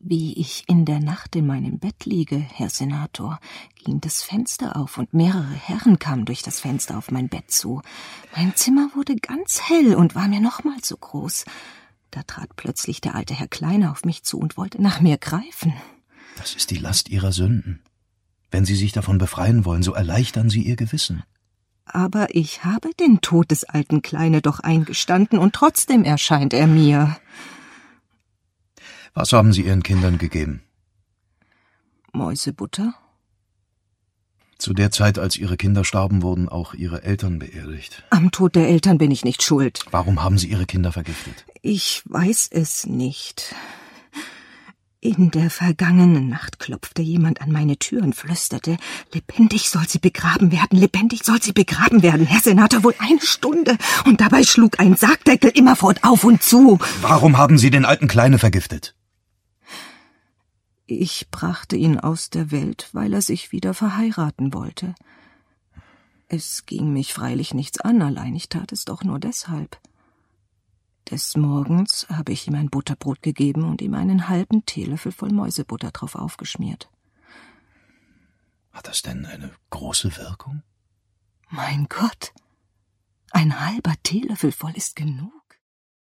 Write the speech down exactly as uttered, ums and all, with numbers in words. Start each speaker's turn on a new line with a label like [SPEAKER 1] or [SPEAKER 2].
[SPEAKER 1] Wie ich in der Nacht in meinem Bett liege, Herr Senator, ging das Fenster auf und mehrere Herren kamen durch das Fenster auf mein Bett zu. Mein Zimmer wurde ganz hell und war mir nochmals so groß. Da trat plötzlich der alte Herr Kleine auf mich zu und wollte nach mir greifen.
[SPEAKER 2] Das ist die Last Ihrer Sünden. Wenn Sie sich davon befreien wollen, so erleichtern Sie Ihr Gewissen.
[SPEAKER 1] Aber ich habe den Tod des alten Kleine doch eingestanden und trotzdem erscheint er mir.
[SPEAKER 2] Was haben Sie Ihren Kindern gegeben?
[SPEAKER 1] Mäusebutter.
[SPEAKER 2] Zu der Zeit, als Ihre Kinder starben, wurden auch Ihre Eltern beerdigt.
[SPEAKER 1] Am Tod der Eltern bin ich nicht schuld.
[SPEAKER 2] Warum haben Sie Ihre Kinder vergiftet?
[SPEAKER 1] Ich weiß es nicht. In der vergangenen Nacht klopfte jemand an meine Tür und flüsterte, lebendig soll sie begraben werden, lebendig soll sie begraben werden, Herr Senator, wohl eine Stunde. Und dabei schlug ein Sargdeckel immerfort auf und zu.
[SPEAKER 2] Warum haben Sie den alten Kleine vergiftet?
[SPEAKER 1] Ich brachte ihn aus der Welt, weil er sich wieder verheiraten wollte. Es ging mich freilich nichts an, allein ich tat es doch nur deshalb. Des Morgens habe ich ihm ein Butterbrot gegeben und ihm einen halben Teelöffel voll Mäusebutter drauf aufgeschmiert.
[SPEAKER 2] Hat das denn eine große Wirkung?
[SPEAKER 1] Mein Gott, ein halber Teelöffel voll ist genug.